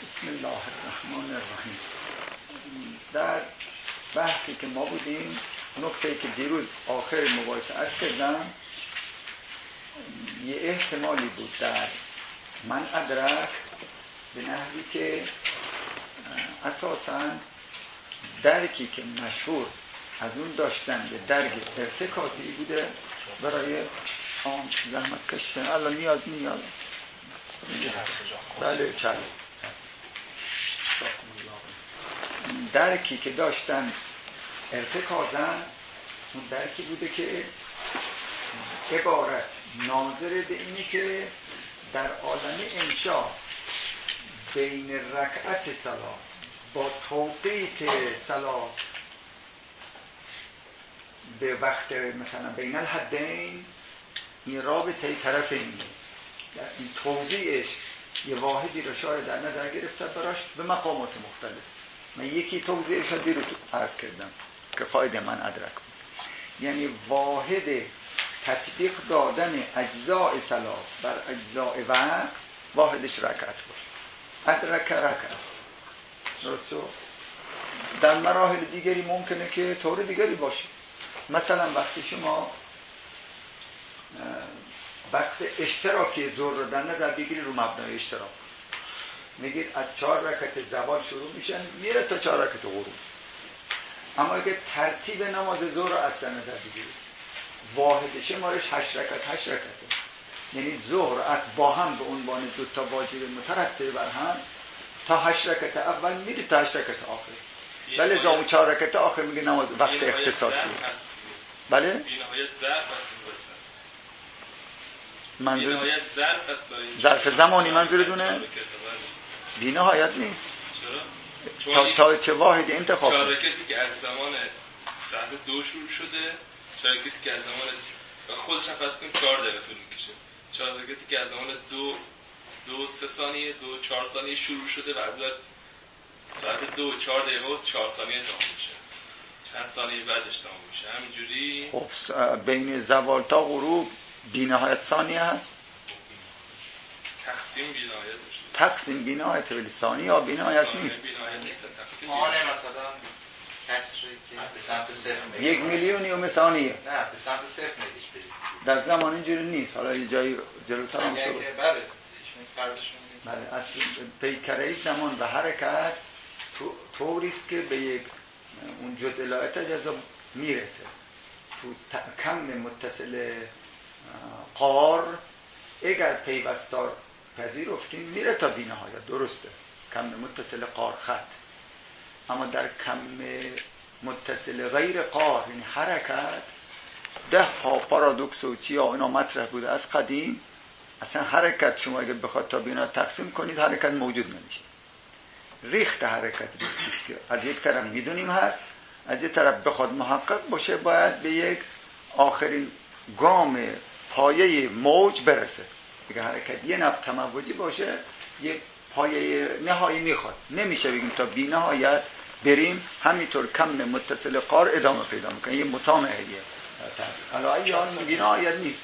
بسم الله الرحمن الرحیم. در بحثی که ما بودیم، نکته‌ای که دیروز آخر مباحثه عرض کردم، یه احتمالی بود در من ادرک به نحوی که اساساً درکی که مشهور از اون داشتن به درک ارتکازی بوده برای آن زحمت کشتن. الان نیاز بله چله درکی که داشتن ارتکازن، اون درکی بوده که عبارت ناظر به اینی که در عالم انشاء بین رکعت صلات با توقیت صلات به وقت مثلا بین الحدین این رابطه طرفین، در این توضیحش یه واحدی رو شاید در نظر گرفته براش به مقامات مختلف. من یکی توضیحش رو دیروز عرض کردم که فایده من ادرک بود، یعنی واحد تطبیق دادن اجزاء صلات بر اجزاء وقت واحدش رکعت باشه. ادرک رکعت درسته. در مراحل دیگری ممکنه که طور دیگری باشه. مثلا وقتی شما وقت اشتراکی ظهر رو در نظر بگیری رو مبنای اشتراک، میگید از 4 رکعت زوال شروع میشن میره تا 4 رکعت غروب. اما اگه ترتیب نماز ظهر رو از در نظر بگیرید، واحد شمارش 8 رکعت، یعنی ظهر از با هم به عنوان دو تا واجب مترتب بر هم تا 8 رکعت اول میره تا 8 رکعت آخر. ولی زامو 4 رکعت آخر میگه نماز وقت اختصاصی. بله؟ بی‌نهایت ظرف است. منظور ظرف ظرف زمانی منظورتونه؟ بی‌نهایت نیست. چرا؟ تا چه واحدی انتخاب کنید؟ 4 رکعتی که از زمان ساعت 2 شروع شده، 4 رکعتی که از زمان خودش هم پس کنیم 4 دقیقه طول میکشه. 4 رکعتی که از زمان 2 3 ثانیه 2 4 ثانیه شروع شده و از ساعت 2 4 دقیقه و 4 ثانیه تمام میشه. چند ثانیه بعدش تمام میشه. همینجوری خب بین زوال تا غروب بی‌نهایت ثانیه هست. تقسیم بی‌نهایت میشه. تقسیم بی‌نهایت ولی ثانیه یا بی‌نهایت نیست. بی‌نهایت نیست. تقسیم آنه مثلا کسری که به سمت صفر میره. 1 میلیونیوم ثانیه. نه به سمت صفر میریش برید. در زمان اینجوری نیست. حالا یه جایی جلوتر هم شد. بله ایشون فرضشون بله از پیکره زمان و حرکت طوریست که به یک اون جزء لایت اجزا میرسه. تو کم متصل قار اگر پیوستار پذیرفتیم میره تا بی‌نهایت، درسته، کم متصل قار خط. اما در کم متصل غیر قار یعنی حرکت 10 ها پارادوکس و چیا اینا مطرح بوده از قدیم. اصلا حرکت شما اگر بخواد تا بی‌نهایت تقسیم کنید حرکت موجود نمیشه. ریخت حرکت که از یک طرف میدونیم هست، از یک طرف بخواد محقق باشه باید به یک آخرین گام پایه موج برسه. اگه حرکت یه نفع تموجی باشه یه پایه نهایی میخواد، نمیشه بگیم تا بی نهایت بریم. همینطور کم متصل قار ادامه پیدا میکنه، یه مسامحه علاوه یا بی نهایت نیست.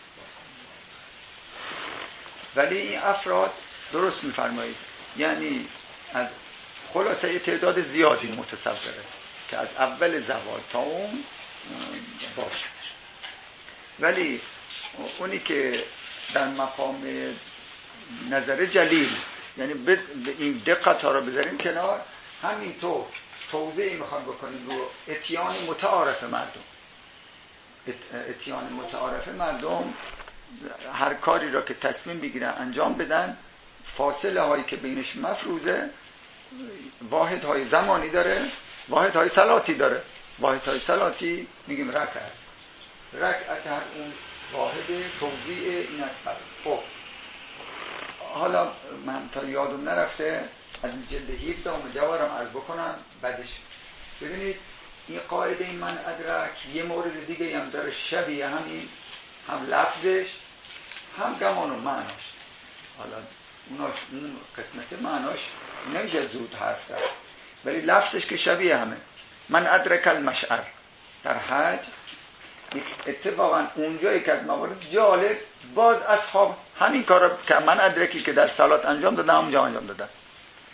ولی این افراد درست میفرمایید، یعنی از خلاصه تعداد زیادی متصوره که از اول زوال تا اون باشه. ولی اونی که در مقام نظر جلیل، یعنی به این دقت ها رو بذاریم کنار، همینطور توضیحی میخوام بکنیم رو اتیان متعارف مردم. اتیان متعارف مردم هر کاری را که تصمیم بگیرن انجام بدن، فاصله هایی که بینش مفروضه واحد های زمانی داره، واحد های صلاتی داره. واحد های صلاتی میگیم رکعت هر اون واحد توضیح این است. خب حالا من تا یادم نرفته از این جلد 17 جوارم عرض بکنم بعدش. ببینید این قاعده این من ادرک یه مورد دیگه هم داره شبیه همین، هم لفظش هم گمان و معناش. حالا اون قسمت معناش نمیشه زود حرف زد، ولی لفظش که شبیه همه. من ادرک المشعر در حج اتفاقا اونجایی که از موارد جالب باز اصحاب همین کار که من ادرکی که در صلات انجام دادم اونجا انجام دادم.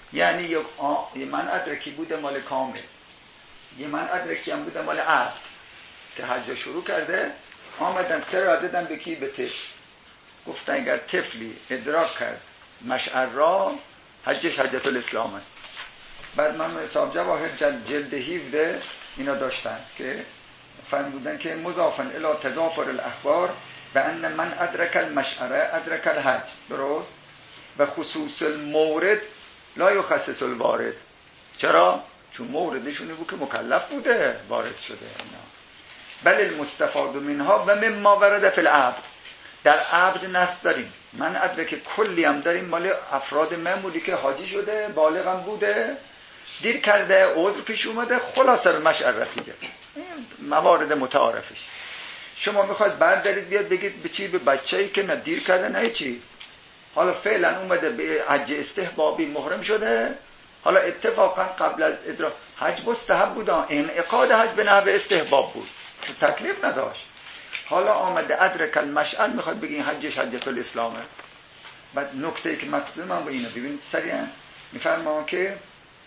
یعنی یه من ادرکی بوده مال کامل، یه من ادرکی هم بوده مال عبد که حج شروع کرده، آمدن سر را دادن به کی؟ به طفل. گفتن اگر طفلی ادراک کرد مشعر را، حجش حجت الاسلام است. بعد من حساب جواهر جلد 17 اینا داشتن که فرمودن که مضافن الی تضافر الاخبار و ان من ادرک المشعره ادرک الحج، درست؟ و خصوص المورد لا یخصص الوارد. چرا؟ چون موردشون بود که مکلف بوده وارد شده اینا. بل المستفاد منها و مما ورد فی العبد. در عبد نص داریم، من ادرک کلی هم داریم مال افراد معمولی که حاجی شده، بالغ هم بوده، دیر کرده، عذر پیش اومده، خلاصه به مشعر رسیده. موارد متعارفش. شما میخواید بردارید بیاد بگید به چی؟ به بچه‌ای که نه دیر کرده نه چی، حالا فعلا اومده به حج استحبابی محرم شده، حالا اتفاقا قبل از ادراک حج مستحب بود، انعقاد حج به نحو استحباب بود چون تکلیف نداشت، حالا آمده ادرک المشعر میخواد بگین حجش حجت الاسلامه. بعد نکته که مقصود من با اینو ببینید سریعا میفرمان که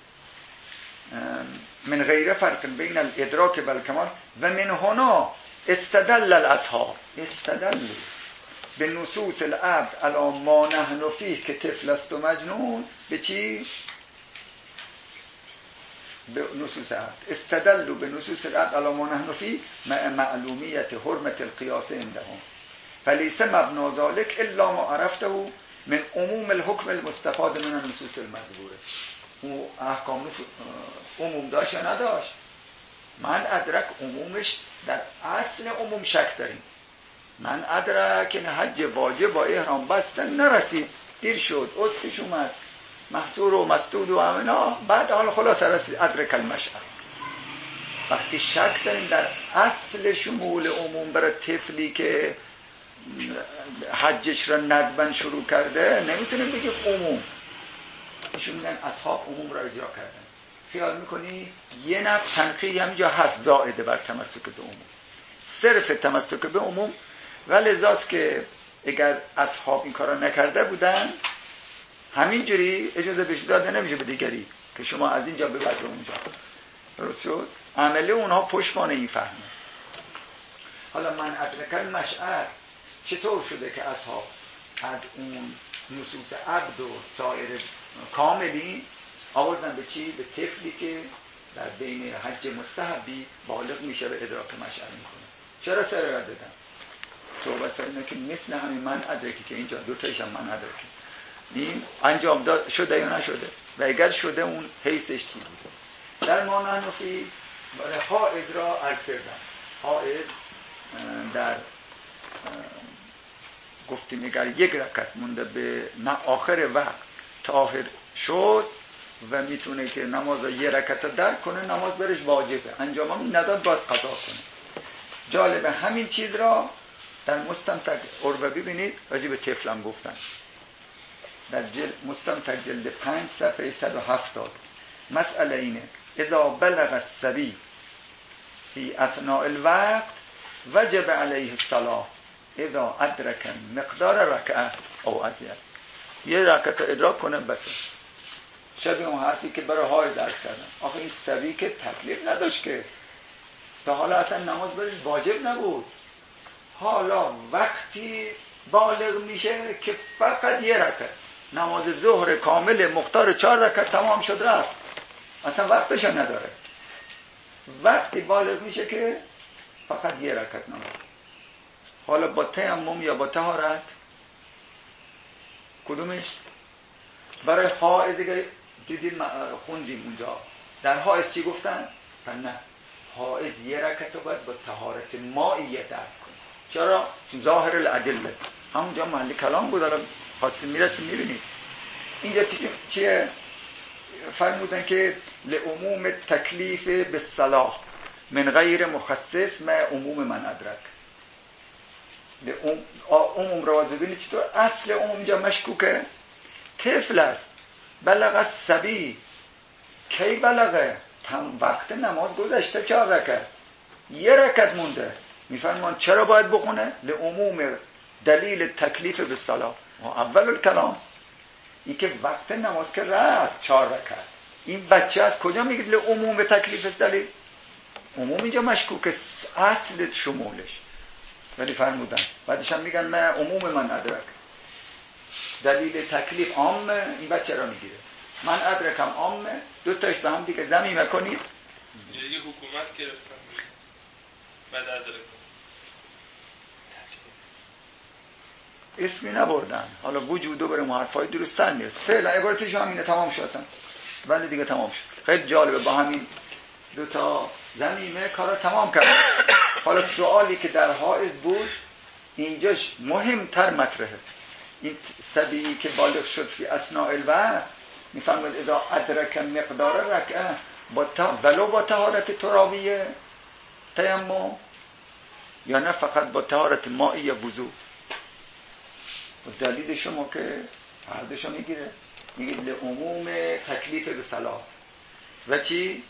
من غیر فرق بین الادراک و الکمال و من هنا استدل الاصحاب، استدل به نصوص العبد علی ما نحن فیه که طفل است و مجنون. به چی؟ به نصوص عبد. استدلوا به نصوص العبد علی ما نحن فیه مع معلومیت حرمت القیاس عندهم فلیس مبنا ذلک الا ما عرفته من عموم الحکم المستفاد من النصوص المذکوره. او احکام عموم داشت یا نداشت؟ من ادرک عمومش در اصل عموم شک داریم. من ادرک این حج واجب با احرام بستن نرسید، دیر شد، عذرش اومد، محصور و مسدود و امنا، بعد حالا خلاص رسید ادرک المشعر. وقتی شک داریم در اصل شمول عموم برای طفلی که حجش را ندبن شروع کرده، نمیتونیم بگیم عموم. ایشون میگن اصحاب عموم را اجرا کردن. خیال میکنی یه نفع تنقیحی همینجا هست زائده بر تمسک به عموم، صرف تمسک به عموم. و لذاست که اگر اصحاب این کارا نکرده بودن همینجوری اجازه بهش داده نمیشه به دیگری که شما از اینجا به بعد اونجا. درست شد؟ عمله اونها پشتوانه این فهمه. حالا من ادرک المشعر چطور شده که اصحاب از اون نصوص عبد و سایر کاملی آوردن به چی؟ به طفلی که در بین حج مستحبی بالغ میشه به ادراک مشعر میکنه. چرا سر را دادن؟ صحبت سر اینه که مثل همین من ادرکی که اینجا دو تایش هم من ادرکی این انجام شده یا نشده، و اگر شده اون حیثش چی بوده. در ما نحنفی حائض را عرض کردن. حائض در گفتیم اگر یک رکعت مونده به آخر وقت طاهر شد و میتونه که نماز یه رکعت درک کنه، نماز برش واجبه، انجام هم نداد باید قضا کنه. جالبه همین چیز را در مستمسک عروه ببینید، راجع به طفلم گفتن در مستمسک جلد 5 صفحه 170 مسئله اینه: اذا بلغ الصبی فی اثناء الوقت وجب علیه الصلاة اذا ادرک مقدار رکعه او ازید. یه رکعت ادراک کنه بس. شبیه اون حرفی که برای حائض عرض کردن. آخه این صبی که تکلیف نداشت که تا حالا اصلا نماز برش واجب نبود، حالا وقتی بالغ میشه که فقط یه رکعت نماز ظهر کامل مقدار 4 رکعت تمام شد رفت، اصلا وقتش نداره. وقتی بالغ میشه که فقط یه رکعت نماز، حالا با تیمم یا با طهارت کدومش؟ برای حائض دیدید خوندیم اونجا در حائض چی گفتن؟ نه، حائض یه رکعت رو باید با طهارت مائیه درک کنه. چرا؟ چون ظاهر الادله همونجا محل کلام بود. الان خواستیم میرسیم میبینید اینجا چیه؟ فرمودن که لعموم تکلیف بالصلاح من غیر مخصص مع عموم من ادرک. عموم رو ببینید چطور اصل عموم اینجا مشکوکه. طفل است، بلغ الصبی، کی بلغه؟ وقت نماز گذشته 4 رکعت، یه رکعت مونده. میفرمان چرا باید بخونه؟ لعموم دلیل تکلیف بالصلاة اول الکلام. این که وقت نماز که رفت 4 رکعت، این بچه از کجا میگید عموم به تکلیف است؟ دلیل عموم اینجا مشکوک اصل شمولش، ولی فرمودن بعدش هم میگن من عموم من ادرک، دلیل تکلیف عام این بچه را میگیره. من ادرکم عامه، دو تاش به هم دیگه ضمیمه کنید. اینجا یه حکومت گرفتن بعد از اسمی نبردن، حالا وجودو برای محرفای درست سر میرسه. فعلا عبارتش همینه، تمام شد اصلا، ولی دیگه تمام شد. خیلی جالبه، با همین 2 تا ضمیمه کارا تمام کرد. حالا سوالی که در حائز بود اینجاش مهمتر مطرحه. این صبی که بالغ شد فی اثناء الوقت میفرماید اذا ادرک مقدار رکعه ولو با طهارت ترابیه تیمم یا نه فقط با طهارت مائی وضو. دلیل شما که هردشو میگیره، میگه لعموم تکلیف به صلات و چی؟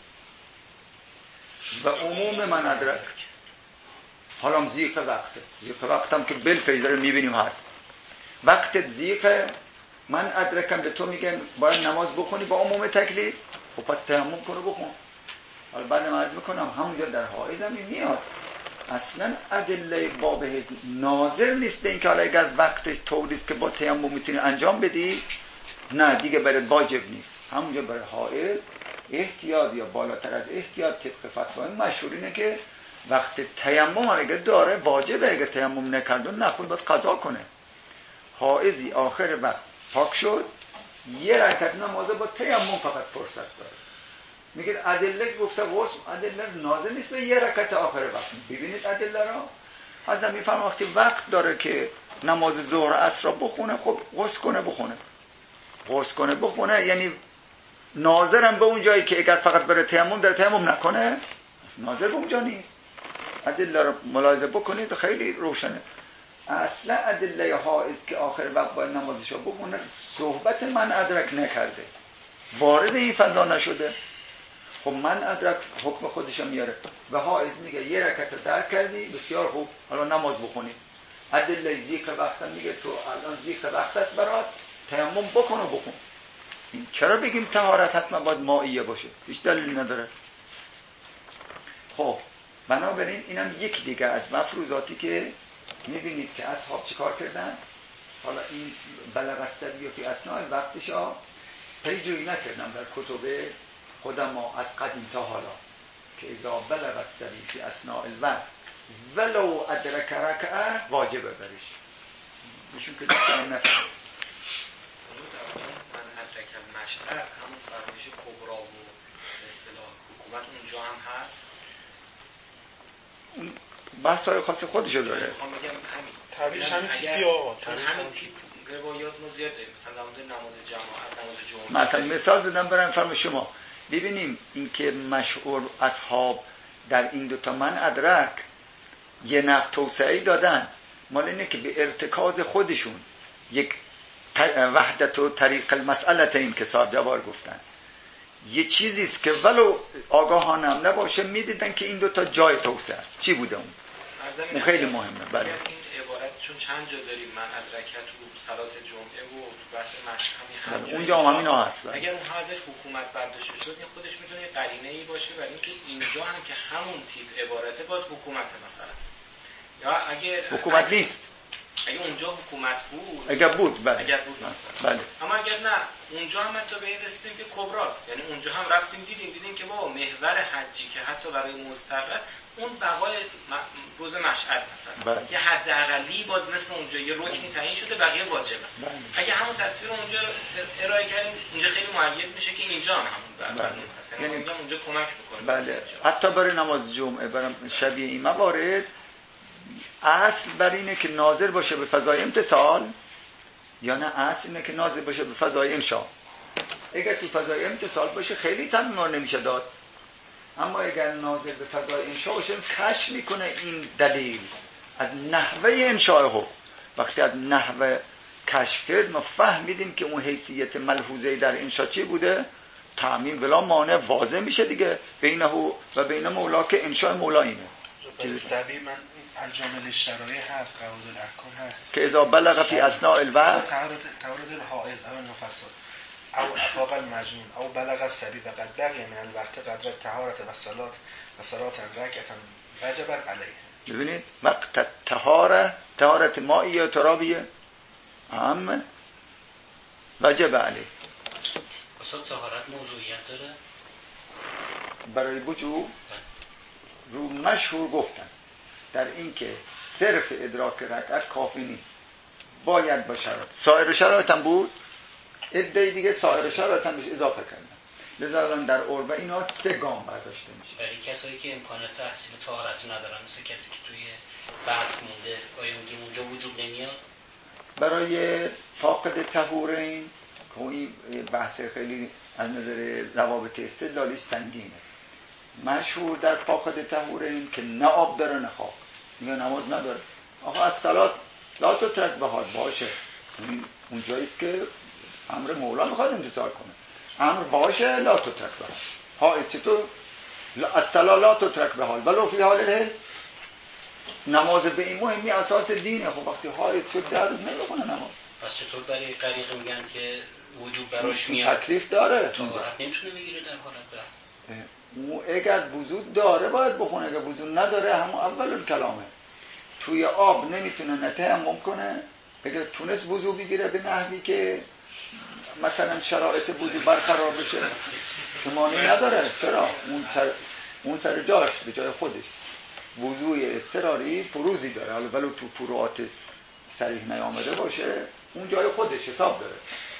و عموم من ادرک. حالا هم زیق وقته، زیق وقت هم که بالفیض رو میبینیم هست. وقت زیق من ادرکم به تو میگن باید نماز بخونی با عموم تکلیف، خب پس تیمم کنو بخون. حالا بعد عرض میکنم همونجا در حائز هم میاد اصلا ادله باب حزن ناظر نیست به این که حالا اگر وقتش طوریست که با تیمم میتونی انجام بدی، نه دیگه برای واجب نیست. همونجا برای حائز احتیاط یا بالاتر از احتیاط طبق فتوای مشهور اینه که وقت تیمم اگه داره واجبه، اگه تیمم نکرد نخود باید قضا کنه. حائزی آخر وقت پاک شد، یه رکعت نماز با تیمم فقط فرصت داره. میگه ادله گفته غسل ادله نازل نیست به یه رکعت آخر وقت. ببینید ادله را حضرت میفرما وقتی وقت داره که نماز ظهر عصر را بخونه، خب غسل کنه بخونه، غسل کنه بخونه، یعنی ناظرم به اون جایی که اگر فقط بره تیمم در تیمم نکنه، ناظر به اونجا نیست. ادله را ملاحظه بکنید خیلی روشنه. اصلا ادله حائز که آخر وقت باید نمازشو بخونه صحبت من ادرک نکرده، وارد این فضا نشده. خب من ادرک حکم خودشو میاره و حائز میگه یه رکعت درک کردی بسیار خوب، حالا نماز بخونی. ادله زیق وقت میگه تو الان زیق وقتت برات تیمم بکن و بخون. این چرا بگیم طهارت حتما باید مائیه باشه؟ هیچ دلیلی نداره. خب بنابراین اینم یک دیگه از مفروضاتی که میبینید که اصحاب چیکار کردن. حالا این بلغ الصبی فی اثناء وقتشا پیجویی نکردن در کتب قدما از قدیم تا حالا که اذا بلغ الصبی فی اثناء الوقت ولو ادرک رکعه واجبه برش. ایشون که دستان نفهم من ادرک المشعر همون فرمایش کبرا و اصطلاح حکومت اونجا هم هست. اون بحث‌های خاص خودشو داره. میخوام بگم همین تعبیرش همین تیپی آقا، چون همین تیپ روایات ما زیاد داریم. مثلا در مورد نماز جماعت، نماز جمعه، مثلا مثال زدم برام فرم شما ببینیم این که مشهور اصحاب در این دوتا من ادرک یه نقد توسعه دادن، مال اینه که به ارتکاز خودشون یک وحدت و طریق المسئله این که صاحب جوار گفتن یه چیزیست که ولو آگاهانم نباشه میدیدن که این دوتا جای توسعه است. چی بوده اون خیلی مهمه. بله این عبارت چون چند جا داریم من ادرکت و صلات جمعه و تو بحث مشق همین اونجا هم همینا هست. اگر اون ازش حکومت برداشته شد این خودش میتونه قرینه‌ای باشه برای اینکه اینجا هم که همون تیپ عبارته باز حکومت مثلا، یا اگه حکومت نیست، اگه اونجا حکومت بود، اگر بود بله، اگر بود مثلا بله. اما اگر نه اونجا هم حتی به این رسیدیم که کبراست، یعنی اونجا هم رفتیم دیدیم که با محور حجی که حتی برای مضطر است اون بقای روز مشعر مثلا بله. یه حداقلی باز مثل اونجا یه رکنی تعیین شده بقیه واجبه. بله. اگه همون تصویر اونجا ارائه کردیم اونجا خیلی مؤید میشه که اینجا هم همون برنامه هست، یعنی اونجا کمک میکنه. بله. حتی برای نماز جمعه برای شبیه این موارد اصل بر اینه که ناظر باشه به فضای امتصال یا نه اصل اینه که ناظر باشه به فضای انشاء. اگر تو فضای امتصال باشه خیلی تنمار نمیشه داد، اما اگر ناظر به فضای انشاء باشه کشف میکنه این دلیل از نحوه انشاءه. وقتی از نحوه کشف کرد ما فهمیدیم که اون حیثیت ملحوظه در انشاء چی بوده، تعمیم بلا مانع واضح میشه دیگه بینه و بین مولا که انشاء مولا اینه. سبی من الجامل الشرایع هست، قواعد الاحکام هست که اذا بلغ فی اثناء الوقت تعارض الحائض او النفساء او افاق المجنون او بلغ الصبی و قد بقی من الوقت قدر الطهارة و صلاة رکعة وجبت علیه. ببینید وقت طهارت مائی یا ترابیه هم وجب علیه. اصلا طهارت موضوعیت داره؟ برای وجوب رو مشهور گفتن در این که صرف ادراک رکعت کافی نیست، باید با شرایط. سایر شرایط هم بود، عده دیگه سایر شرایط هم بهش اضافه کردن. لذا در عربه اینا 3 گام برداشته میشه. برای کسایی که امکان تحصیل طهارت ندارن، مثل کسی که توی برف مونده، آیا اونجا وجود نمیاد؟ برای فاقد طهورین که این بحث خیلی از نظر ضوابط استدلالی سنگینه. مشهور در فاقد طهورین که نه آب داره نه خاک، میگه نماز نداره. آقا از صلات لا تترک به حال باشه، اون جاییست که امر مولا میخواد انتصار کنه. امر باشه لا تترک به حال. حائض چطور؟ از صلات لا تترک به حال ولو فی حال الحیض. نماز به این مهمی اساس دینه. خب وقتی حائض شد 10 روز نمیخونه نماز. پس چطور برای غریق میگن که وجود براش میاد؟ تکلیف داره. طهارت نمیتونه بگیره در حالت بعد. او اگر وضو داره باید بخونه، اگر وضو نداره همون اول کلامه. توی آب نمیتونه نتیمم کنه. اگر تونست وضو بگیره به نحوی که مثلا شرایط وضو برقرار بشه که مانعی نداره. چرا؟ اون سر جاش به جای خودش. وضوی اضطراری فروزی داره، حالا ولو تو فروعات صریح نیامده باشه اون جای خودش حساب داره.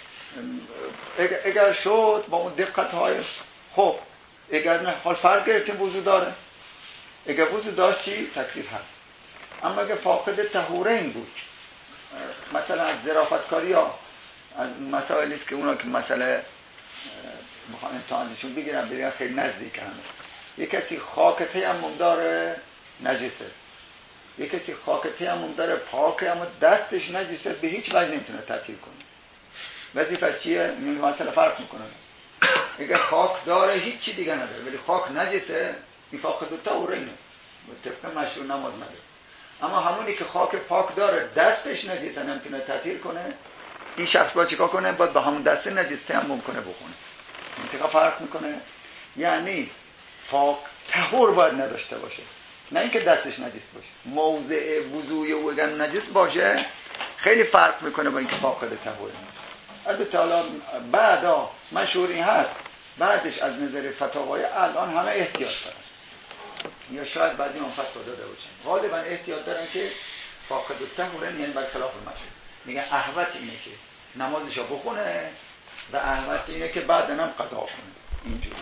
اگر شد با اون دقت های خب، اگر نه حال فرض گرفتیم وضو داره، اگر وضو داشت چی؟ تکلیف هست. اما اگر فاقد طهورین بود، مثلا از ظرافتکاری ها از مسائلی است که اونا که مسئله میخوان امتحانشون بگیرن خیلی نزدیک همه. یک کسی خاک تیمم داره نجسه، یک کسی خاک تیمم داره پاکه اما دستش نجسه، به هیچ وجه نمیتونه تعطیل کنه. وظیفش چیه؟ مثلا فرق میکنه. اگر خاک داره هیچی دیگه نداره ولی خاک نجسه، این فاقد طهورینه، طبق مشروع نماز نداره. اما همونی که خاک پاک داره دستش نجسه نمیتونه تعطیل کنه، این شخص باید چیکار کنه؟ باید با همون دست نجس تیمم کنه بخونه. منطقه فرق میکنه. یعنی طهور باید نداشته باشه، نه اینکه دستش نجس باشه. موضع وضوی او اگر نجس باشه خیلی فرق میکنه با اینکه فاقد طهور. البته حالا بعدا مشهور این هست، بعدش از نظر فتاوای الان همه احتیاط دارن، یا شاید بعضی اون فتوا داده باشن، غالبا احتیاط دارن که فاقد طهور یعنی برخلاف مشهور. میگن احوط اینه که نمازشو بخونه و احوط اینه که بعدن هم قضا کنه اینجوری.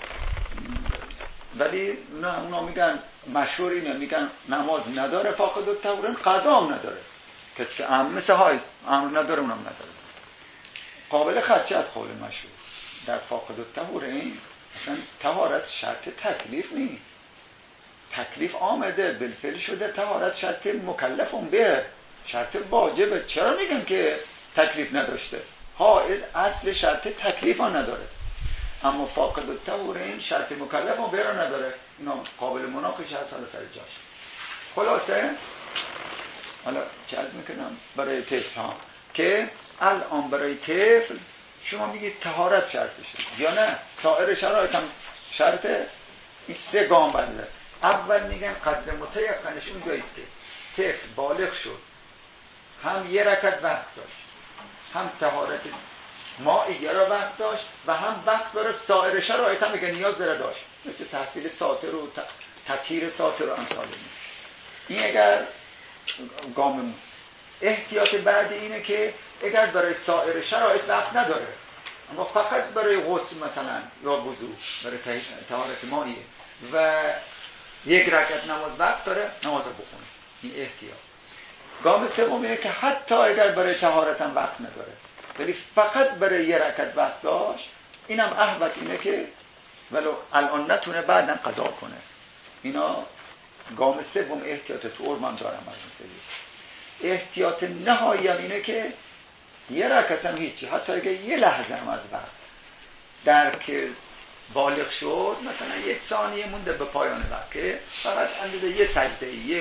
ولی نه، اونا میگن مشهور اینه، میگن نماز نداره فاقد طهور، قضا هم نداره. کسی که مثل حائض امر نداره اونم نداره. قابل خدشه از قول مشهور در فاقد طهور این اصلا طهارت شرط تکلیف نیست. تکلیف آمده بالفعل شده، طهارت شرط مکلفون به شرط واجبه. چرا میگن که تکلیف نداشته؟ حائض اصل شرط تکلیف ها نداره، اما فاقد طهور این شرط مکلفون به را نداره. اینا قابل مناقشه هست، حالا سر جاش. خلاصه حالا چه عرض میکنم برای طفل ها که الان برای طفل شما میگید طهارت شرطشه یا نه؟ سایر شرایط هم شرطه. این 3 گام بنده. اول میگن قدر متیقنش اون جاییست که طفل بالغ شد، هم 1 رکعت وقت داشت، هم طهارت مائیه را وقت داشت و هم وقت برای سایر شرایط هم میگن نیاز داره داشت، مثل تحصیل ساتر و تطهیر ساتر و امثال این. اگر گام احتیاط بعد اینه که اگر برای سایر شرایط وقت نداره اما فقط برای غسل مثلا یا وضو برای طهارت مائیه و 1 رکعت نماز وقت داره، نماز رو بخونه. این احتیاط. گام سوم اینه که حتی اگر برای طهارت هم وقت نداره ولی فقط برای 1 رکعت وقت داشت، اینم احوط اینه که ولو الان نتونه بعداً قضا کنه. اینا گام سوم احتیاط تو عربم دارم. احتیاط نهایی هم اینه که 1 رکعت هم هیچی، حتی اگر 1 لحظه هم از وقت در که بالغ شد، مثلا 1 ثانیه مونده به پایان وقت که فقط اندازه 1 سجده، 1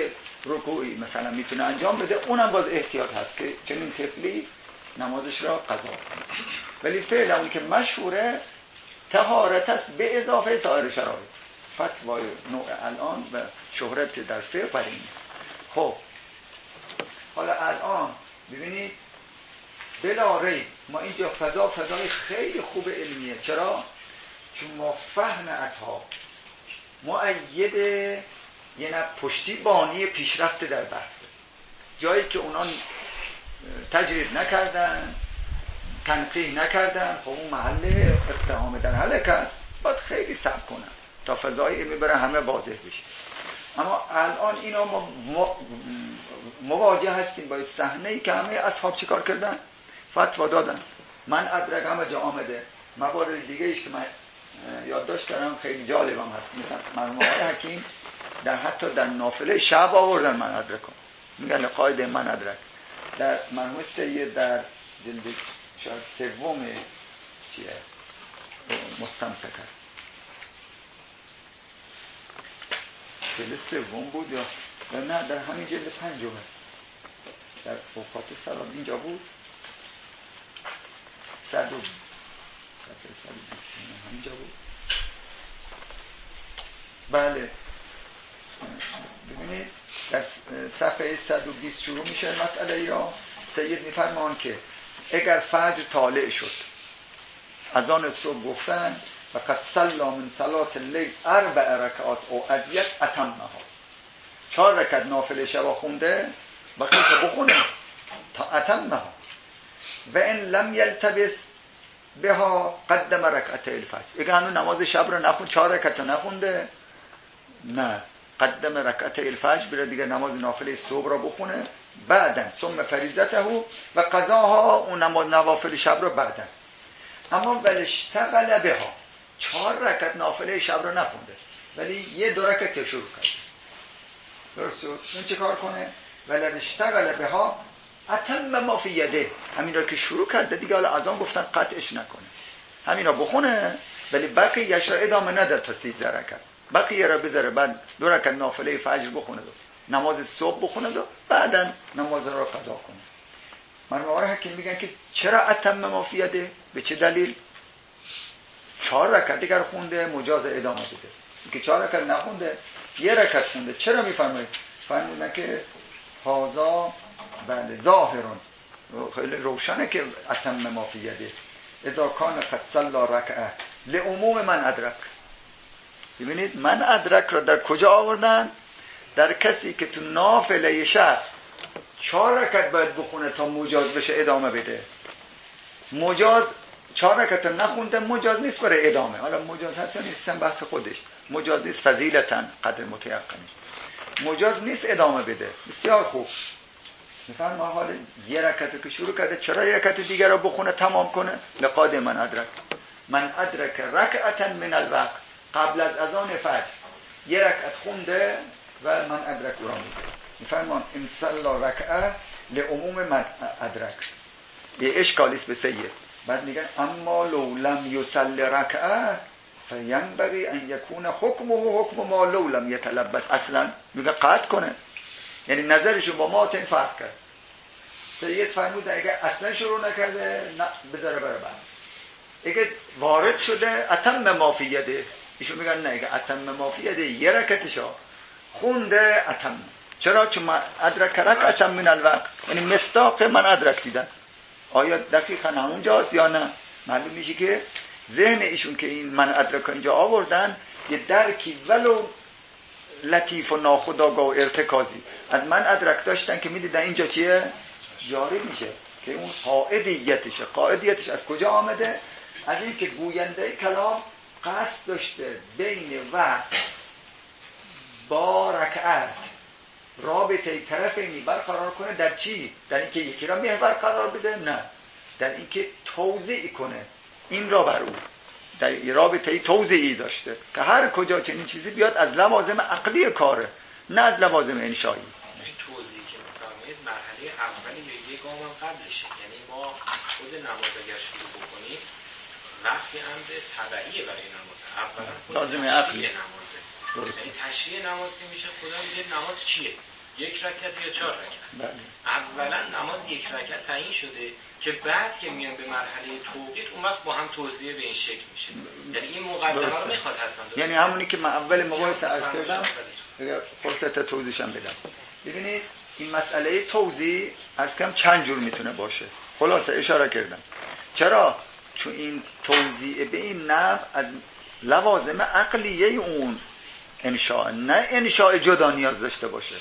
رکوعی مثلا میتونه انجام بده، اونم باز احتیاط هست که چنین طفلی نمازش را قضا کنه. ولی فعلا اون که مشهوره طهارت است به اضافه سایر شرایط. فتوای نوع الان و شهرت در فقه بر این. خب حالا الان ببینید بلا ریب ما اینجا فضای خیلی خوب علمیه. چرا؟ چون ما فهم اصحاب مؤید یه نه پشتیبانی پیشرفت در بحث، جایی که اونا تجرید نکردن، تنقیح نکردن، خب اون محل اقتحام در حلقه است، باید خیلی صبر کنن تا فضای علمی برای همه واضح بشه. اما الان اینا ما مواجه هستیم با صحنه‌ای که همه اصحاب چیکار کردن؟ فتوا دادن. من ادرک همه جا آمده. موارد دیگه ایش که من یادداشت دارم خیلی جالبم هست، مثلا مرحوم آقای حکیم حتی در نافله شب آوردن من ادرک کنم، میگن قاعده من ادرک. در مرحوم سید در جلد شاید سوم چیه مستمسک هست، جلد سوم بود یا نه در همین جلد پنجمه در وفات سلام اینجا بود 120 همینجا بود. بله ببینید در صفحه 120 شروع میشه مسئله ای را. سید میفرمان که اگر فجر طالع شد، از آن صبح گفتن و قد صلی من صلات اللیل 4 رکعات او ادیت اتمها، 4 رکعت نافله شب خونده بقیش بخونه تا اتمها و ان لم یلتبس بها قدم رکعتي الفجر. اگه هنوز نماز شب رو نخوند، 4 رکعت نخونده، نه قدم رکعتي الفجر بره دیگه نماز نافله صبح رو بخونه، بعدن ثم فریضته و قضاها اون نماز نوافل شب رو بعدن. اما ولاشتغل بها، 4 رکعت نافله شب رو نخونده ولی یه 2 رکعت شروع کرد، درست شد؟ اون چه کار کنه؟ ولاشتغل بها اتم ما فی یده، همین رو که شروع کرده دیگه حالا از آن گفتن قطعش نکنه، همین رو بخونه ولی بقیه‌اش رو ادامه نده تا 13 رکعت، بقیه رو بذاره بعد 2 رکعت نافله فجر بخونه دو نماز صبح بخونه دو بعدن نماز رو قضا کنه. مرحوم آقای حکیم میگن که چرا اتم ما فی یده؟ به چه دلیل؟ 4 رکعت دیگر خونده مجاز ادامه بده، که 4 رکعت نخونده 1 رکعت خونده. چرا میفرمایید؟ فرمودن که هازا بله ظاهرون خیلی روشنه که اتم ما فی یده اذا کان قد صلی رکعه لعموم من ادرک. ببینید من ادرک را در کجا آوردن؟ در کسی که تو نافله شب 4 رکعت باید بخونه تا مجاز بشه ادامه بده. مجاز 4 رکعت نخونده مجاز نیست برای ادامه. حالا مجاز هست یا نیستن بحث خودش، مجاز نیست فضیلتاً قدر متیقنی، مجاز نیست ادامه بده. بسیار خوب میفرما حالا 1 رکعت که شروع کرده چرا 1 رکعت دیگر رو بخونه تمام کنه؟ لقاد من ادرک، من ادرک رکعتا من الوقت، قبل از اذان فجر 1 رکعت خونده و من ادرک او را میگه. میفرمان ان صلی رکعه لعموم من ادرک. یه اشکالیست به سید. بعد میگن اما لو لم یصلی رکعه فینبغی ان یکون حکمه حکم ما لو لم یتلبس. اصلا میگه قطع کنه، یعنی نظرشون با ما تن فرق کرد. سید فرمود اگه اصلا شروع نکرده نه بذاره برای بعد، اگه وارد شده اتم ما فی یده، ایشون میگن نه اگه اتم ما فی یده 1 رکعتشو خونده اتم. چرا؟ چون من ادرک رکعتا من الوقت، یعنی مصداق من ادرک دیدن. آیا دقیقا همونجاست یا نه؟ معلوم میشه که ذهن ایشون که این من ادرک اینجا آوردن یه درکی ولو لطیف و ناخودآگاه و ارتکازی از من ادرک داشتن که میدیدن اینجا چیه؟ جاری میشه که اون قاعدیتشه. قاعدیتش از کجا آمده؟ از این که گوینده کلام قصد داشته بین وقت با رکعت رابطه طرفینی برقرار کنه. در چی؟ در اینکه یکی را محور قرار بده؟ نه، در اینکه توزیع کنه این را بر او. در رابطه توزیعی داشته که هر کجا چنین چیزی بیاد از لوازم عقلی کاره نه از لوازم انشایی. این توزیعی که می‌فرمایید مرحله اولی یا یک گام قبلشه، یعنی ما از خود نماز اگر شروع بکنیم وقتی امر تبعیه برای نماز، اولا خود لازم تشریع عقلی نمازه. یعنی تشریع نماز که میشه خدا میگه نماز چیه؟ یک رکعت یا 4 رکعت؟ بله. اولا نماز یک رکعت تعیین شده که بعد که میان به مرحله توقیت اون وقت با هم توزیع به این شکل میشه. یعنی این مقدمه رو میخواد حتما درست. یعنی همونی که من اول مباحث عرض کردم فرصت توضیحشم بدم. ببینید این مسئله توزیع عرض کردم چند جور میتونه باشه. خلاصه اشاره کردم. چرا؟ چون این توزیع به این نحو از لوازم عقلیه اون انشاء، نه انشاء جدا نیاز داشته باشه.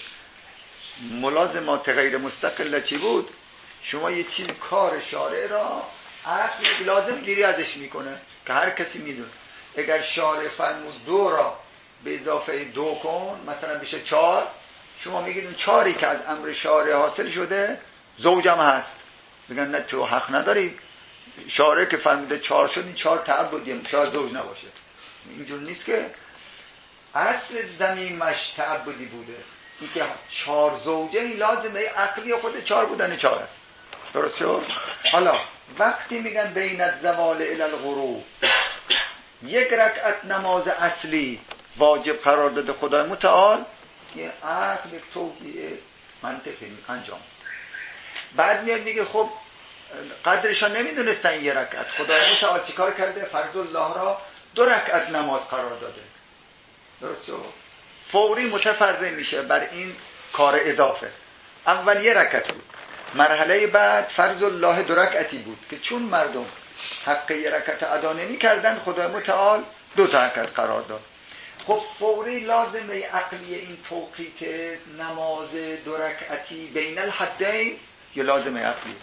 ملازمات غیر مستقل چی بود؟ شما یه چیز کار شارع را عقل لازم گیری ازش میکنه که هر کسی میدونه. اگر شارع فرمود 2 را به اضافه 2 کن مثلا بشه 4، شما میگید اون 4ی که از امر شارع حاصل شده زوجم هست. بگن نه تو حق نداری، شارع که فرموده 4 شد این 4 تعبدیه، شاید زوج نباشه. اینجور نیست که اصل زمینش تعبدی بوده. این که 4 زوجه این لازمه عقلی خود 4 بودن 4 است. درست شد؟ حالا وقتی میگن بین الزوال الی الغروب یک رکعت نماز اصلی واجب قرار داده خدای متعال، یه عقل یک توضیح منطقی انجام. بعد میاد میگه خب قدرشان نمیدونستن یه رکعت، خدای متعال چیکار کرده؟ فرض الله را 2 رکعت نماز قرار داده. درست شد؟ فوری متفرع میشه بر این کار اضافه. اول 1 رکعت بود، مرحله بعد فرض الله 2 رکعتی بود که چون مردم حق 1 رکعت ادا نمی کردن خدای متعال 2 رکعت قرار داد. خب فوری لازمه عقلی این توقیت نماز 2 رکعتی بین الحدین یا لازمه عقلی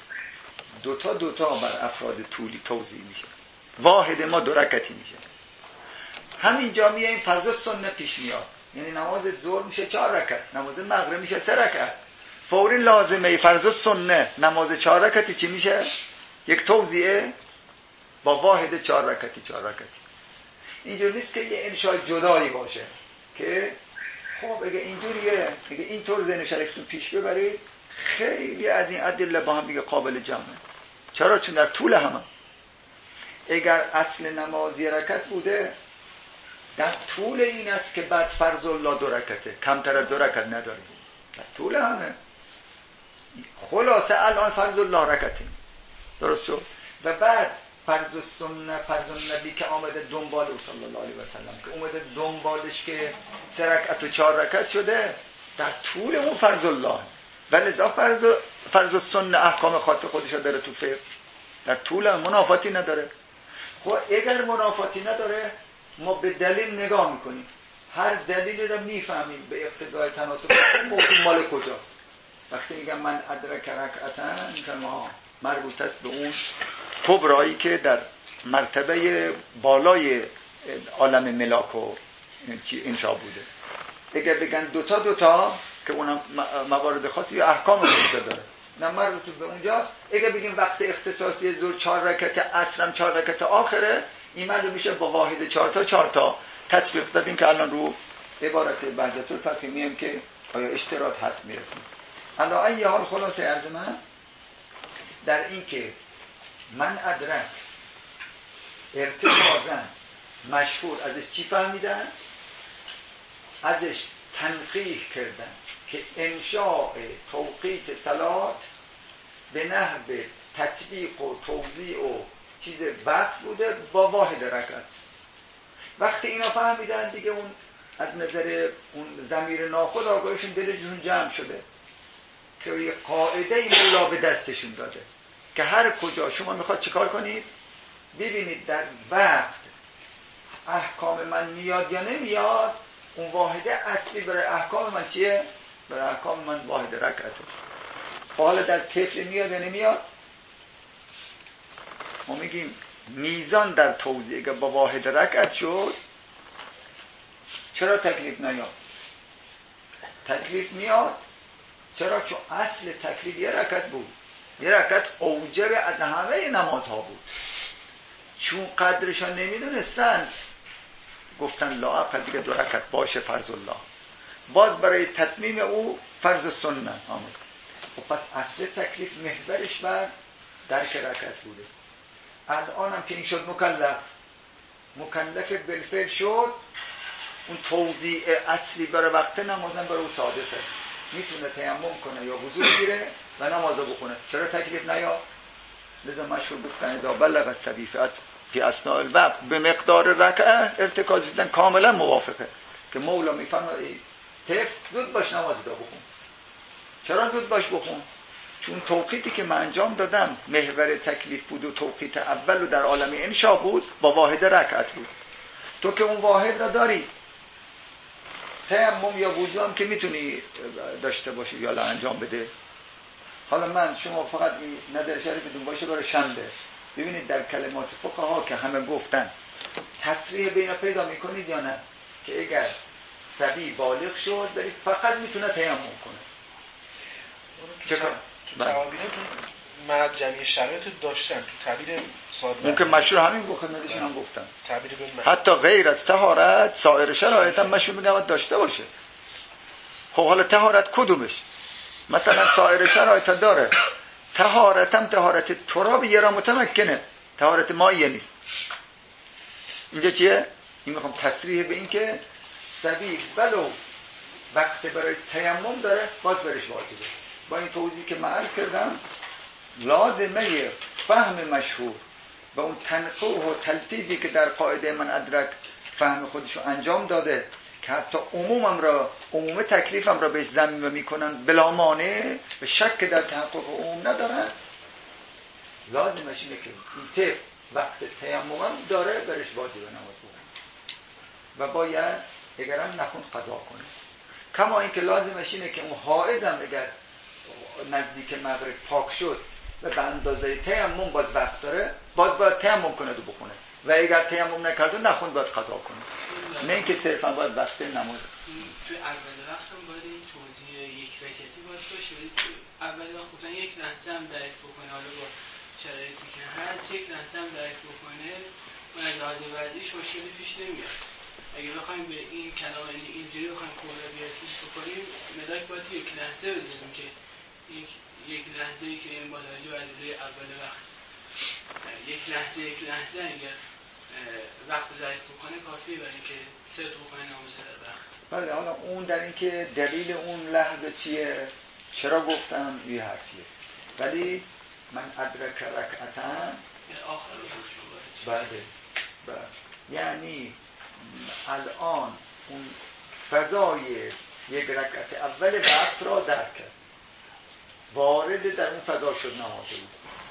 2 تا بر افراد طولی توزیع میشه، واحد ما 2 رکعتی میشه. همینجا میه این فرض سنت پیش میاد، یعنی نماز ظهر میشه 4 رکعت، نماز مغرب میشه 3 رکعت. فوری لازمه فرض سنت نماز 4 رکعتی چی میشه؟ یک توزیعه با واحد 4 رکعتی 4 رکعتی. اینجور نیست که یه انشاء جدایی باشه که خب اگه اینجوریه، اگه اینطور ذهن شریفتون پیش ببرید خیلی از این ادله با هم دیگه قابل جمعه. چرا؟ چون در طول همه اگر اصل نماز 1 رکعت بوده در طول این است که بعد فرض الله 2 رکعته، کمتر از 2 رکعت نداریم در طول همه. خلاصه الان فرض الله رکعته، درست شد؟ و بعد فرض السنه، فرض النبی که آمده دنبال او صلی الله علیه و سلم که اومده دنبالش که 3 رکعت و 4 رکعت شده در طول اون فرض الله. ولذا فرض السنه احکام خاص خودش داره تو فقه، در طول منافاتی نداره. خب اگر منافاتی نداره ما به دلیل نگاه میکنیم، هر دلیلی رو میفهمیم به اقتضای تناسب موضوع مال کجاست. وقتی میگم من ادرک رکعتن تمام مربوط است به اون کبرایی که در مرتبه بالای عالم ملاک و انشا بوده. اگر بگن 2 تا که اونم موارد خاصی یا احکام خودش داره نه مربوط به اونجاست. اگر بگیم وقت اختصاصی ظهر 4 رکعت، عصرم 4 رکعت آخره، این معلوم میشه با واحد 4 تا تطبیق دادیم که الان رو عبارت بحثت الفتح میم که آیا اشتراط هست میرسیم. الا ای حال خلاصه عرض من در این که من ادرک ارتکازن مشهور ازش چی فهمیدن؟ ازش تنقیح کردن که انشاء توقیت صلات به نحو تطبیق و توزیع و چیز وقت بوده با واحد رکعت. وقتی اینا فهمیدن دیگه اون از نظر اون ضمیر ناخود آگاهشون دلشون جمع شده که یه قاعده مولا به دستشون داده که هر کجا شما میخواد چیکار کنید ببینید در وقت احکام من میاد یا نمیاد، اون واحده اصلی برای احکام من چیه؟ برای احکام من واحد رکعته. حالا در طفل میاد یا نمیاد؟ ما میگیم میزان در توزیع که با واحد رکعت شد چرا تکلیف نیاد؟ تکلیف میاد. چرا؟ چون اصل تکلیف 1 رکعت بود. 1 رکعت اوجب از همه نمازها بود. چون قدرشان نمیدونستن گفتن لا اقل دیگه 2 رکعت باشه فرض الله، باز برای تتمیم او فرض سنت آمد. و پس اصل تکلیف محورش بر درک رکعت بوده. الان هم که این شد مکلف بالفعل شد، اون توزیع اصلی برای وقت نمازن برای او صادقه. میتونه تیمم کنه یا وضو بگیره و نمازو بخونه. چرا تکلیف نیا؟ لذا مشهور گفتن اذا بلغ الصبی فی اثناء الوقت به مقدار رکعه ارتکاز دیدن کاملا موافقه که مولا میفرماید طفل زود باش نماز رو بخون. چرا زود باش بخون؟ چون توقیتی که من انجام دادم محور تکلیف بود و توقیت اول رو در عالم انشا بود با واحد رکعت بود. تو که اون واحد را داری، تیمم یا وضو هم که میتونی داشته باشی یا انجام بده. حالا من شما فقط این نظر شریفتون باشه برای شنبه ببینید در کلمات فقها که همه گفتن تصریح بینا پیدا میکنید یا نه که اگر صبی بالغ شد ولی فقط میتونه تیمم کنه. چرا؟ تو تعابیرتون مرد جمعی شرایط داشتن تو تعبیر ساده ممکن مشهور همین گفت خدمتشون هم گفتن تعبیر حتی غیر از طهارت سایر شرایط هم مشهور میگم داشته باشه. خب حالا طهارت کدومش؟ مثلا سایر شرایط داره، طهارت هم طهارت تراب یه را متمکنه، طهارت مایه نیست. اینجا چیه؟ این میخوام تصریح به این که صبی ولو وقت برای تیمم داره باز برش واجبه. با این توضیح که من عرض کردم لازمه فهم مشهور و اون تنقیح و تلطیفی که در قاعده من ادرک فهم خودشو انجام داده که حتی عموم تکلیفم را به ضمیمه میکنن بلا مانع و شک در تحقق عموم ندارن. لازمش اینه که این طفل وقت تیمم داره برش واجب نماز بخونه و باید اگرم نخوند قضا کنه. کما اینکه لازمش اینه که اون حائزم اگر نزدیک مغرب پاک شد و به اندازه تیمم باز وقت داره باز باید تیمم کنه و بخونه و اگر تیمم نکرده نخوند باید قضا کنه، نه اینکه صرفا باید وقت نماز. تو اول وقت هم باید این توضیح یک رکعتی باید باشه، ولی تو اول وقت گفتن یک لحظه هم درک بکنه، حالا با شرایطی که هست یک لحظه هم درک بکنه و از حاضر بعدیش مشکلی پیش نمیاد. اگه بخوایم به این کلام اینجوری بخوایم کورابیتی بکنیم مداک باید یک لحظه بزنیم که یک لحظه‌ای که این بالایجو عدده اول وقت یک لحظه اگر وقت درک بکنه کافیه برای اینکه صدق بکنه نماز در وقت. بله حالا اون در این که دلیل اون لحظه چیه چرا گفتم یه حرفیه، ولی من ادرک رکعتن آخر وقت بله یعنی الان اون فضای یک رکعت اول وقت را درک کرد، وارد در اون فضا شد نماز بود،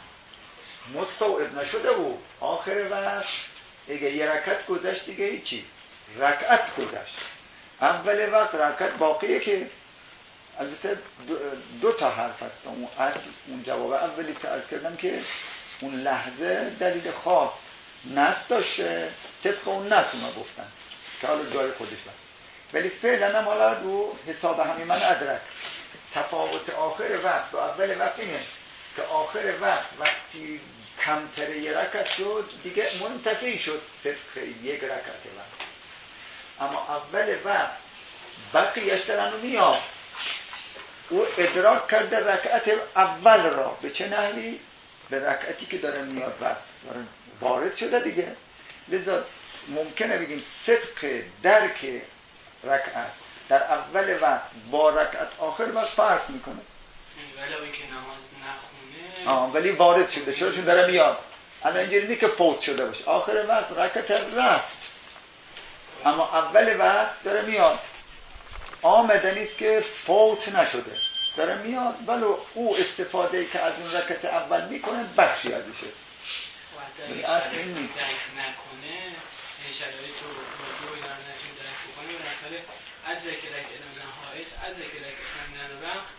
مستوعب نشده بود آخر وقت اگه یه رکعت گذشت دیگه هیچی، رکعت گذشت اول وقت رکعت باقیه که البته دو تا حرف هست. اون اصل اون جواب اولی که عرض کردم که اون لحظه دلیل خاص نص داشته، طبق اون نص اونا گفتن که حالا جای خودش بود، ولی فعلا هم حالا رو حساب همین من ادرک تفاوت آخر وقت و اول وقت اینه که آخر وقت وقتی کمتر یه رکعت شد دیگه منتفی شد صدق یک رکعت وقت، اما اول وقت بقیهش درنو میاد او ادراک کرده رکعت اول را به چه نحوی؟ به رکعتی که داره میاد وقت داره وارد شده دیگه، لذا ممکنه بگیم صدق درک رکعت در اول وقت با رکعت آخر وقت فرق میکنه، ولی اینکه نماز نخونه ولی وارد شده، چرا چون داره میاد. الان اینجوری نیست که فوت شده باشه، آخر وقت رکعت رفت اما اول وقت داره میاد، آمده نیست که فوت نشده داره میاد، ولی او استفاده که از اون رکعت اول میکنه بخشی ازشه، ولی اصل این نیست. نکنه شرایط رو با اینا رو نتون درک بکنه و نفره ادرک رکعت نهایت ادرک رکعت من وقت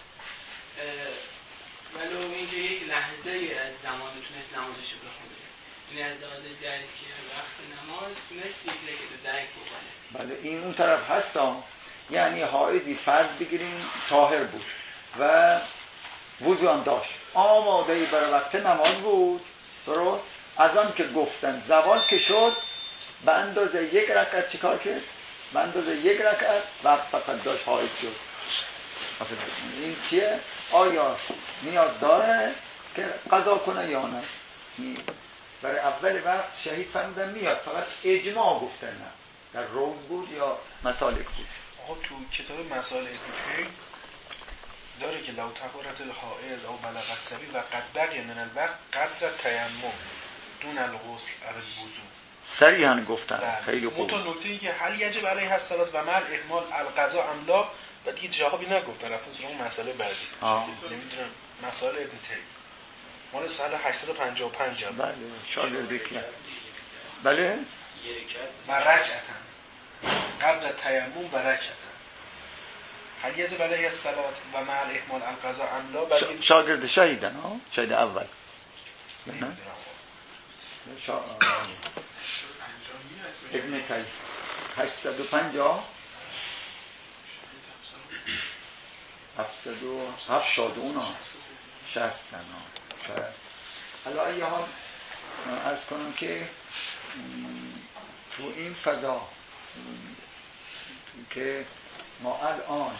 ولو اینکه یک لحظه از زمان تونست نمازش بخونه، این از لحاظ درک وقت نماز تونست یک رکعت درک بکنه. بله این اون طرف هستم، یعنی حائزی فرض بگیریم طاهر بود و وضو هم داشت، آماده برای وقت نماز بود، درست؟ از آن که گفتن زوال که شد به اندازه یک رکعت چیکار کرد؟ به اندازه یک رکعت وقت فقط داشت حائز شد. این چیه؟ آیا نیاز داره که قضا کنه یا نه؟ برای اول وقت شهید فرمودن میاد، فقط اجماع گفتن نه، در روز بود یا مسالک بود. آقا تو کتاب مسالک فقهی داره که لو طهارت الحائض او بلغ الصبی و قد بقی من الوقت قدر تیمم دون الغسل او الوضوء. صریحاً گفتن. خیلی خوب. اون نکته ای که هل یجب علیه الصلاه و مع اهمال القضاء ام لا، و دیگه جوابی نگفتن، رفتن سراغ مسئله بعدی. نمیدونم مسائل ابن تیمیه مال سال 855 هم. بله شاگردی که بله برکتن قبل تیمم برکتن هل یجب علیه الصلاه و مع الاهمال القضاء ام لا. شاگرد شهیدن ها، شهید اول نه ابن تیمیه 850 770 اونا 60 شاید. حالا ایه ها از کنم که تو این فضا که ما الان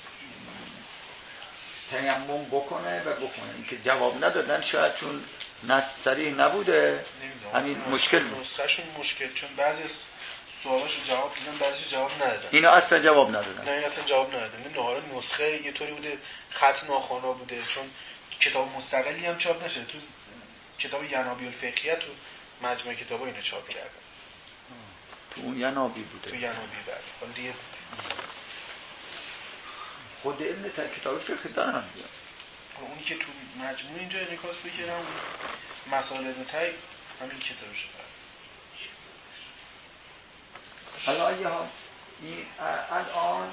تیمم بکنه و بکنه، این که جواب ندادن شاید چون نص صریح نبوده همین مشکل بود. نسخه‌شون مشکل، چون بعضی سوالاشو جواب دیدن بعضیش جواب ندادن. اینا اصلا جواب ندادن. نه این اصلا جواب ندادن. این حالا نسخه یه طوری بوده خط ناخوانا بوده، چون کتاب مستقلی هم چاپ نشده. تو کتاب ینابی الفقهیه تو مجموعه کتابا اینو چاپ کردن. تو اون ینابی بوده. تو ینابی بعد. حالا دیگه خود ابن تیمیه کتاب فقه دارن. اونی که تو مجموعه اینجا انعکاس بگیرم مسائل ابن تیمیه همین کتابش. حالا ها این الان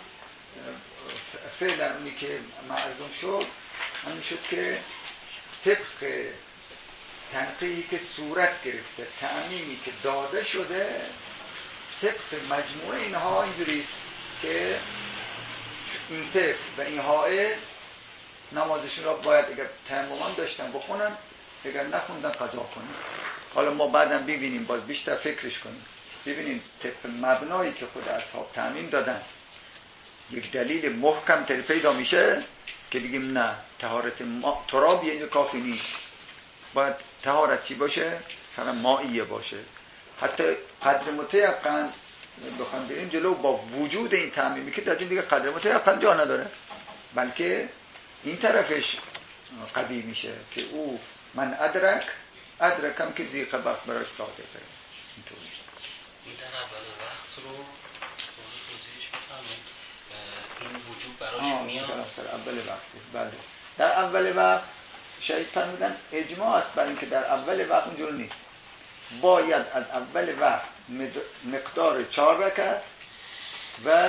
فعلا اونی که معلوم شد همین شد که طبق تنقیحی که صورت گرفته، تعمیمی که داده شده، طبق مجموعه اینها اینجوریست که این طفل و این حائض نمازشون را باید اگر تیمم داشتن بخونن، اگر نخوندن قضا کنن. حالا ما بعدم ببینیم، باز بیشتر فکرش کنیم، ببینیم طبق مبنایی که خود اصحاب تعمیم دادن یک دلیل محکم تری پیدا میشه که بگیم نه طهارت تراب اینجا کافی نیست، باید طهارت چی باشه؟ مثلا مائیه باشه. حتی قدر متیقن بخوام بریم جلو با وجود این تعمیمی که دادیم دیگه قدر متیقن جا نداره، بلکه این طرفش قوی میشه که او من ادرکم که زیقه وقت برای صادقه. اینطوری این در اول وقت رو توضیحش بفرمایید. این وجود براش میاد اول وقت. بله در اول وقت شاید فرمودن اجماع است بر اینکه در اول وقت اونجور نیست، باید از اول وقت مقدار 4 رکعت و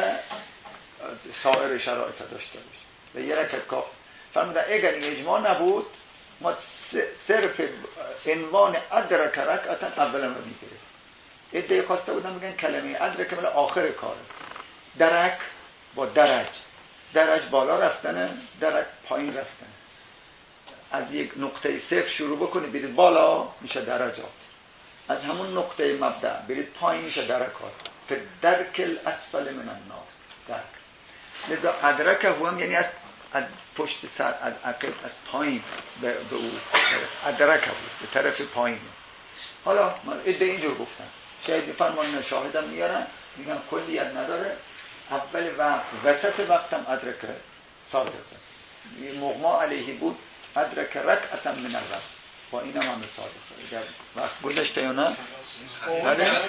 سایر شرایط داشته باشه و 1 رکعت کافی. فرمودن اگر این اجماع نبود ما صرف عنوان ادرک رکعتا اولا رو میگیریم. ادعای خواسته بودن بگن کلمه ادرک مال آخر کاره. درک با درج بالا رفتنه، درک پایین رفتنه. از یک نقطه صفر شروع بکنید برید بالا میشه درجات، از همون نقطه مبدأ برید پایین میشه درکات. درک الاسفل من النار. درک. لذا ادرک هم یعنی از پشت سر، از عقب، از پایین به او ادرک بود، به طرف پایین. حالا من ادعای اینجور گفتن، شاید فرمان شاهدم میارن میگن کلیت نداره، اول وقت وسط وقتم ادرک صادقه. مغما علیه بود ادرک رکعتا من الوقت، با اینم هم صادقه. اگر وقت گذشته یا نه؟ بله از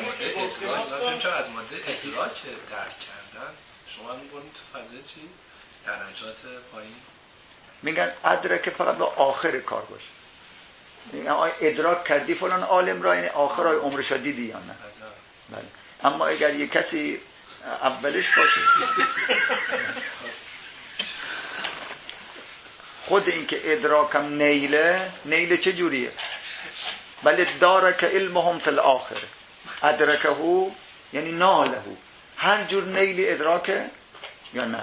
ماده ادراک درک کردن شما میگونید تو فضای چی؟ درجات پایین میگن ادرک فقط با آخر کار باشه. میگن ادراک کردی فلان عالم را، یعنی آخرای عمرش را دیدی یا نه؟ بله. اما اگر یک کسی اولش باشه خود این که ادراکم نیله چه جوریه؟ بله دارک علمهم فی الاخر ادرکه یعنی ناله، هر جور نیلی ادراکه یا نه؟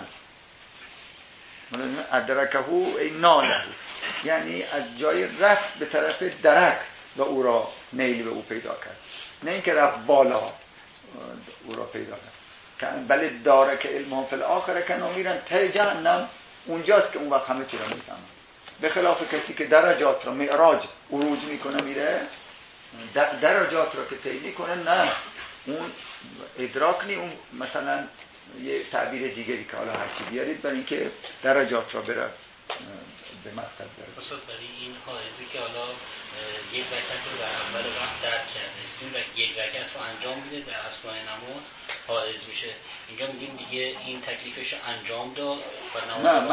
ادرکه ای ناله، یعنی از جای رفت به طرف درک و او را نیلی به او پیدا کرد، نه اینکه رفت بالا او را پیدا کرد. بله دارک علمهم فی الاخر کنو میرن ته جهنم، اونجاست که اون وقت همه چی را میفهمن. به خلاف کسی که درجات را معراج عروج میکنه میره، درجات را که طی میکنه نه، اون ادراک نی، اون مثلا یه تعبیر دیگری که حالا هرچی بیارید برای اینکه درجات را بره به مقصد برسه. استاد برای این حائزی که حالا یک رکعت رو در اول وقت درک کرده، این یک رکعت رو انجام میده در اثناء نماز حائز میشه، اینجا میگیم دیگه این تکلیفش رو انجام داد و نماز نه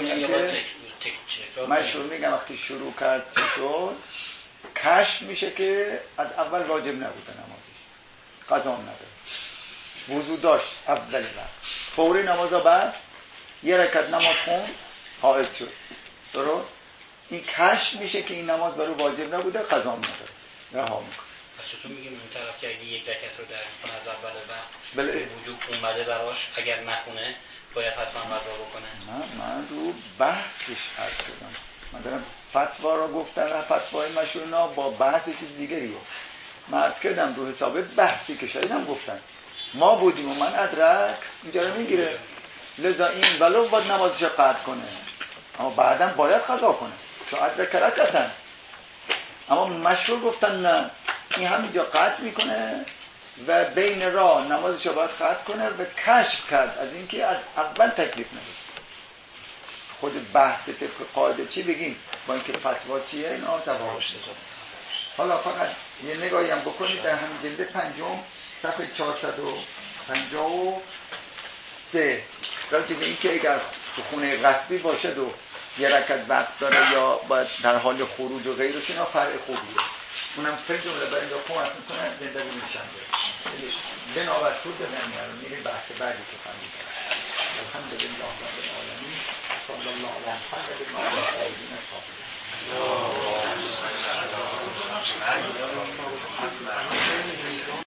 مشهور میگم وقتی شروع کرد چی شد کشف میشه که از اول واجب نبوده نمازش، قضا نداره، وضو داشت اول وقت، فوری نمازا بس، یه رکعت نماز خون حائز شد، درست؟ این کشف میشه که این نماز برای واجب نبوده، قضا نداره، رها میکنه. پس چطور میگیم اون طرف که اگه یک رکعت رو درک کنه از اول وقت بله. وجوب اومده براش، اگر نخونه باید حتما قضا بکنه؟ نه من رو بحثش عرض کردم، من دارم فتوا رو گفتم، فتوای مشهورنا با بحث چیز دیگریه. من عرض کردم رو حساب بحثی که شاید هم گفتن ما بودیم و من ادرک اینجا رو میگیره، لذا این ولو باید نمازش قطع کنه اما بعدم باید قضا کنه چون ادرک رکعتن، اما مشهور گفتن نه این همینجا قطع میکنه و بین راه نمازش رو باید قطع کنه و کشف کرد از اینکه از اول تکلیف نداره. خود بحث طبق قاعده چی بگیم با اینکه فتوا چیه اینا تفاوت. حالا فقط یه نگاهی هم بکنید در همین جلد پنجم صفحه 453 راجع به اینکه اگر تو خونه غصبی باشد و یه رکعت وقت داره یا باید در حال خروج و غیرش، اینا فرع خوبیه، اونم فکر جمله برای اینجا کمک میکنه زندگی میشن بنابرای خود بزنیم رو میریم بحث بعدی که فهمید. الحمدلله رب العالمین صلی الله علیه و آله و سلم.